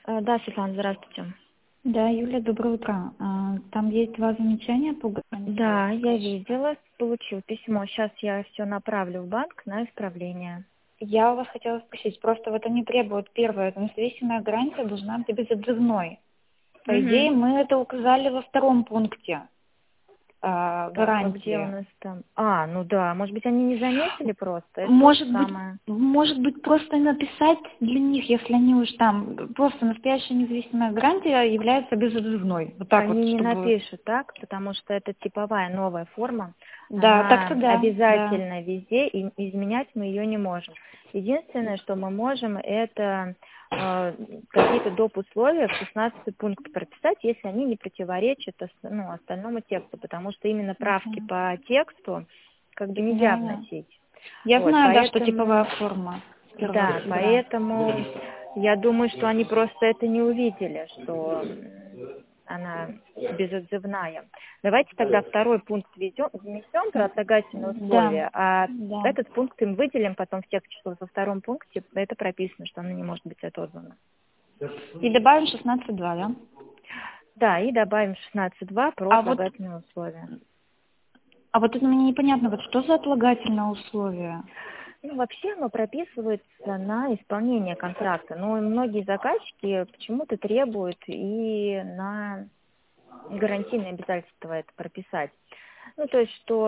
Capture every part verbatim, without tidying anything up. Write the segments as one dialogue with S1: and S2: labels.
S1: Э, Да, Светлана, здравствуйте.
S2: Да, Юля, доброе утро. А, Там есть два замечания по гарантии.
S1: Да, я видела, получил письмо. Сейчас я все направлю в банк на исправление.
S2: Я у вас хотела спросить, просто вот они требуют, первое, это независимая гарантия должна быть безотзывной. По идее,
S1: Угу.
S2: мы это указали во втором пункте а,
S1: Так, а где у
S2: гарантии.
S1: нас там? А, ну да, может быть, они не заметили просто. Это то же
S2: Может быть,
S1: самое.
S2: может быть, просто написать для них, если они уж там, просто настоящая независимая гарантия является безотзывной. Вот так вот,
S1: Они не
S2: чтобы...
S1: напишут так, потому что это типовая новая форма.
S2: Да, так-то
S1: Она
S2: да, да.
S1: обязательно везде, и изменять мы ее не можем. Единственное, что мы можем, это э, какие-то доп. Условия в шестнадцатый пункт прописать, если они не противоречат ос- ну, остальному тексту, потому что именно правки
S2: Мгм.
S1: по тексту как бы нельзя
S2: Да-да.
S1: вносить.
S2: Я
S1: Вот,
S2: знаю, да, что типовая
S1: поэтому,
S2: форма с первого
S1: да,
S2: октября.
S1: поэтому я думаю, что они просто это не увидели, что м, она безотзывная. Давайте тогда второй пункт введем, внесем про отлагательные
S2: Да,
S1: условия, а
S2: да.
S1: этот пункт им выделим потом в тексте, что во втором пункте это прописано, что она не может быть отозвана.
S2: И добавим шестнадцать два, да?
S1: Да, и добавим шестнадцать два про
S2: А вот,
S1: отлагательные условия.
S2: а вот это мне непонятно, вот что за отлагательное условие?
S1: Ну, вообще оно прописывается на исполнение контракта, но многие заказчики почему-то требуют и на гарантийные обязательства это прописать. Ну, то есть, что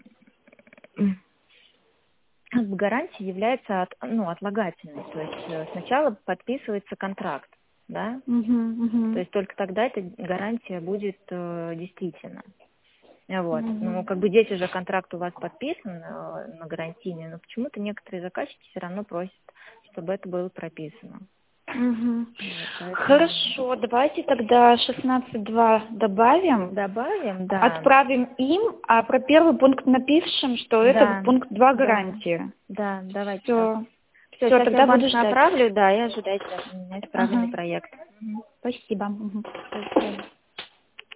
S1: м, как бы гарантия является от, ну, отлагательной. То есть э, сначала подписывается контракт, да,
S2: Угу,
S1: то
S2: угу,
S1: есть только тогда эта гарантия будет э, действительна. Вот. Ну,
S2: угу.
S1: как бы здесь уже контракт у вас подписан э, на гарантийный, но почему-то некоторые заказчики все равно просят, чтобы это было прописано.
S2: Угу.
S1: Вот, поэтому
S2: Хорошо, давайте тогда шестнадцать два добавим,
S1: добавим, да,
S2: отправим им, а про первый пункт напишем, что это
S1: да,
S2: пункт два
S1: да,
S2: гарантии.
S1: да, давайте так.
S2: Все.
S1: Все,
S2: Все,
S1: сейчас я в
S2: тогда буду
S1: банк
S2: ждать.
S1: направлю, да, и ожидайте от меня исправленный
S2: Ага.
S1: проект.
S2: Спасибо. Мгм.
S1: До свидания.